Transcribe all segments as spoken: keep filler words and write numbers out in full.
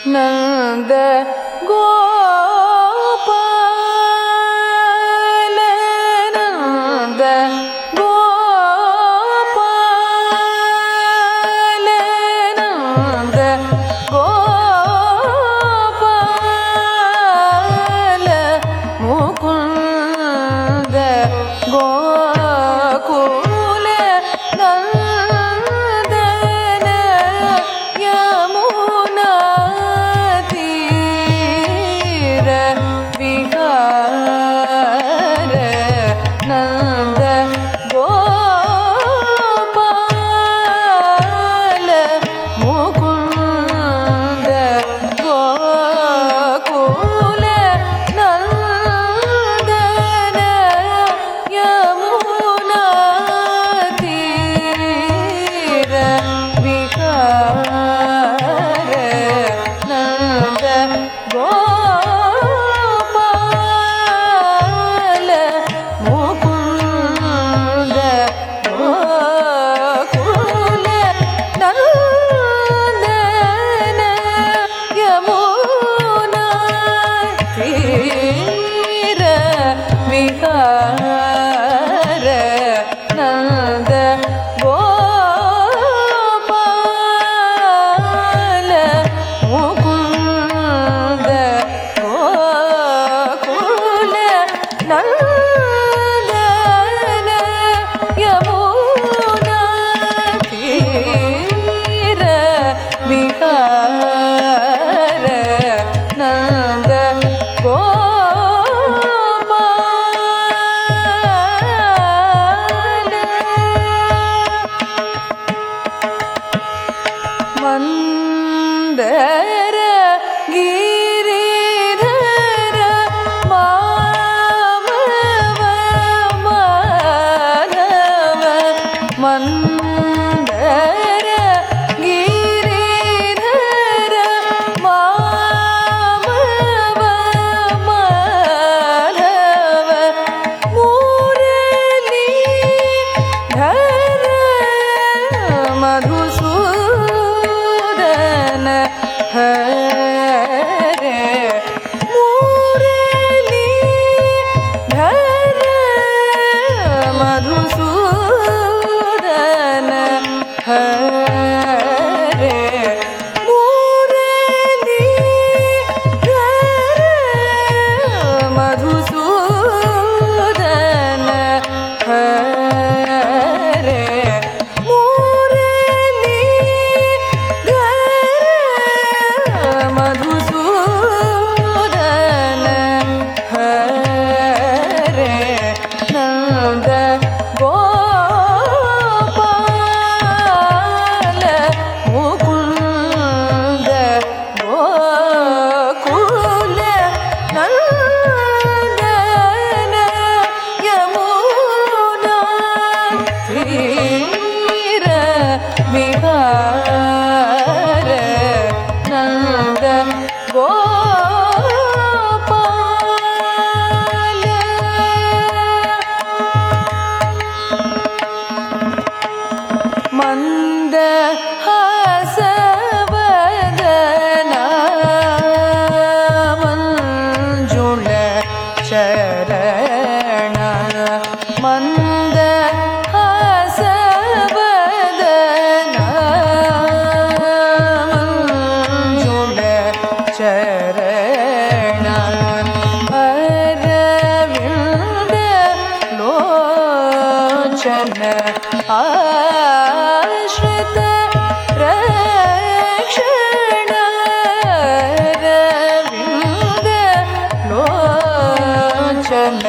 நந்த கோபால நந்த கோபால நந்த கோபால முகுந்த கோகுல நந்தன யமுனா தீர விஹார நந்த கோபால முகுந்த கோகுல நந்தன யமுனா தீர விஹார நந்த கோபால முகுந்த கோகுல நந்தன யமுனா தீர விஹார நந்த கோபால முகுந்த கோகுல நந்தன யமுனா தீர விஹார நந்த மந்தர கிரிதர மாமவ மாதவ மந்தர கிரிதர மாமவ மாதவ முரளி தர மதுசூதன ஹரே முரளி தர மதுசூதன ஹரே முரளி தர மதுசூதன ஹரே முரளி தர மதுசூதன ஹரே நந்த கோபால முகுந்த கோகுல நந்தன யமுனா தீர விஹார நந்த கோபால மந்த ஹசவதன மஞ்சுள சரண மந்த ஹசவதன மஞ்சுள சரண அரவிந்த லோச்சன ஆஸ்ரித ரக்ஷண அரவிந்த லோச்சன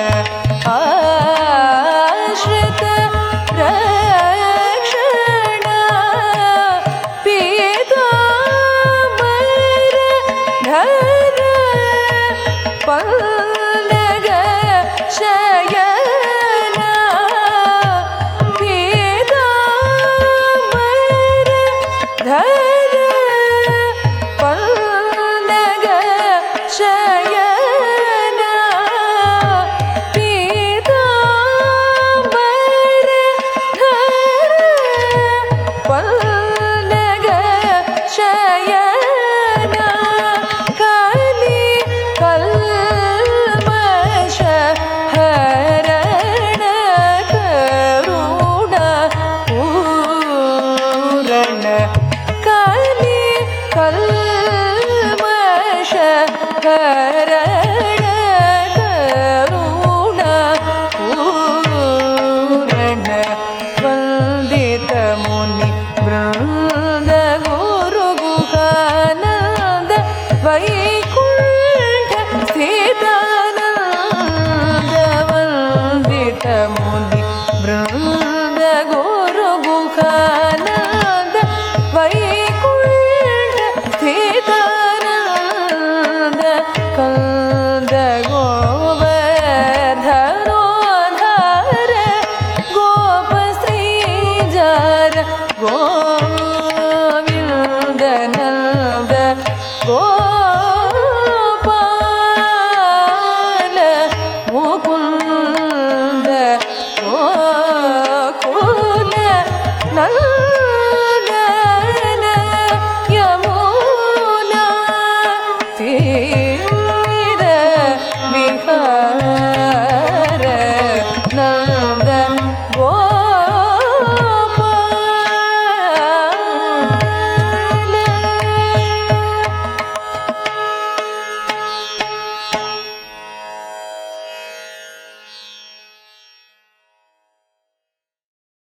ஆஸ்ரித ரக்ஷண பீதாம்பர धर पल्लग शयना पीताम्बर धर ಗೋವಿಂದ